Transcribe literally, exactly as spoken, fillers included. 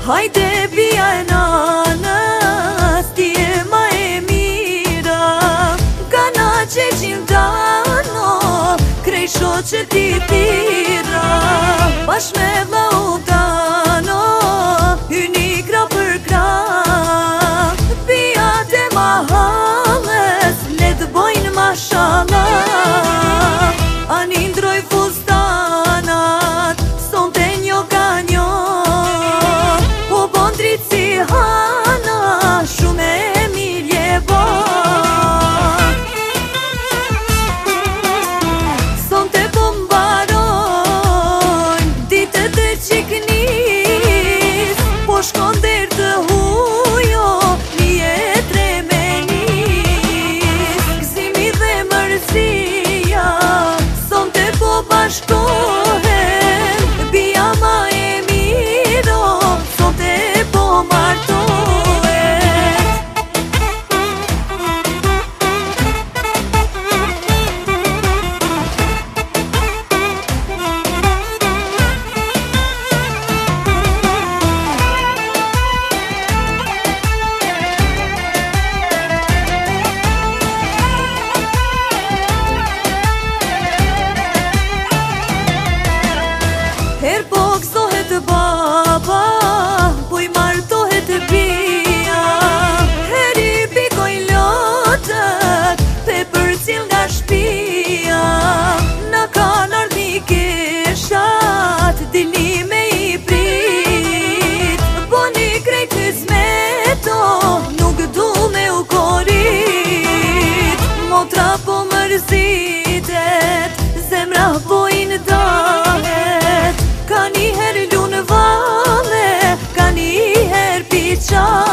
Hajde bia e nanës, ti e ma e mira. Gana që gjindano, krej shoqe ti tira. Bash me vllautano, hyni kra për kra. Bia te mahales, le të bojnë mashallah. Ani ndroj fustanat, son te njo ka njo. Po bon dritë si hana, shume e milje ban. Son te bombarojnë, ditët e qiknis. Po shkon der të hujo, një e tre me nis. Gzimi dhe mërësia, son te po bashkohen. Bia ma e miro, son te po martohet. Her po gëzohet baba, po i martohet bia. Her i pikoj lotët, pe për cil nga shpia. Na kanë ardhi keshat, dilni me i prit. Boni krejt hizmeto, nuk du me u korit. Motra po mërzitet, zemra po i ndahet. Ka një her lunë vale, ka një her piqa.